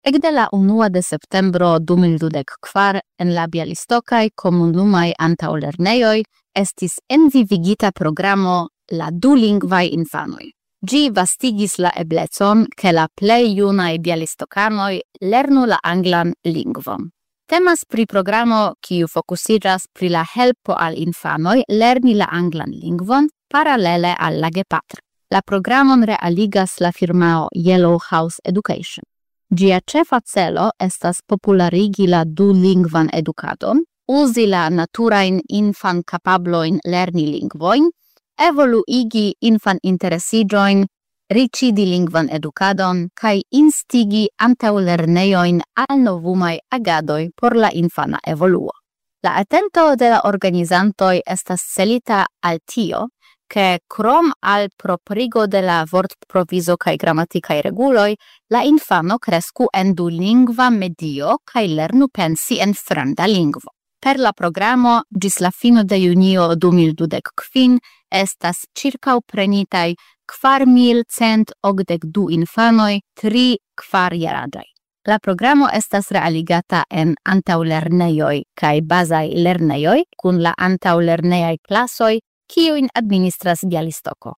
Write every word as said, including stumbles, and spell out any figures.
Ekde la unua de septembro du mil dudek kvar en la Bialistokaj komunumaj antaŭlernejoj estis envivigita programo La dulingvaj infanoj. Ĝi vastigis la eblecon, ke la plej junaj bialistokanoj lernu la anglan lingvon. Temas pri programo, kiu fokusiĝas pri la helpo al infanoj lerni la anglan lingvon paralele al la gepatro. La programon realigas la firmao Yellow House Education. Ĝia ĉefa celo estas popularigi la dulingvan edukadon, uzi la naturajn infan-kapablojn lerni lingvojn, evoluigi infan-interesiĝojn, riĉigi lingvan edukadon kaj instigi antaŭlernejojn al novumaj agadoj por la infana evoluo. La atento de la organizantoj estas celita al tio, ke krom al proprigo de la vortprovizo kaj gramatikaj reguloj, la infano kresku en dulingva medio kaj lernu pensi en fremda lingvo. Per la programo ĝis la fino de junio du mil dudek kvin estas ĉirkaŭprenitaj kvar mil cent okdek du infanoj tri kvarjaraĝaj. La programo estas realigata en antaŭlernejoj kaj bazaj lernejoj kun la antaŭlernejaj klasoj, kiujn administras Bialistoko.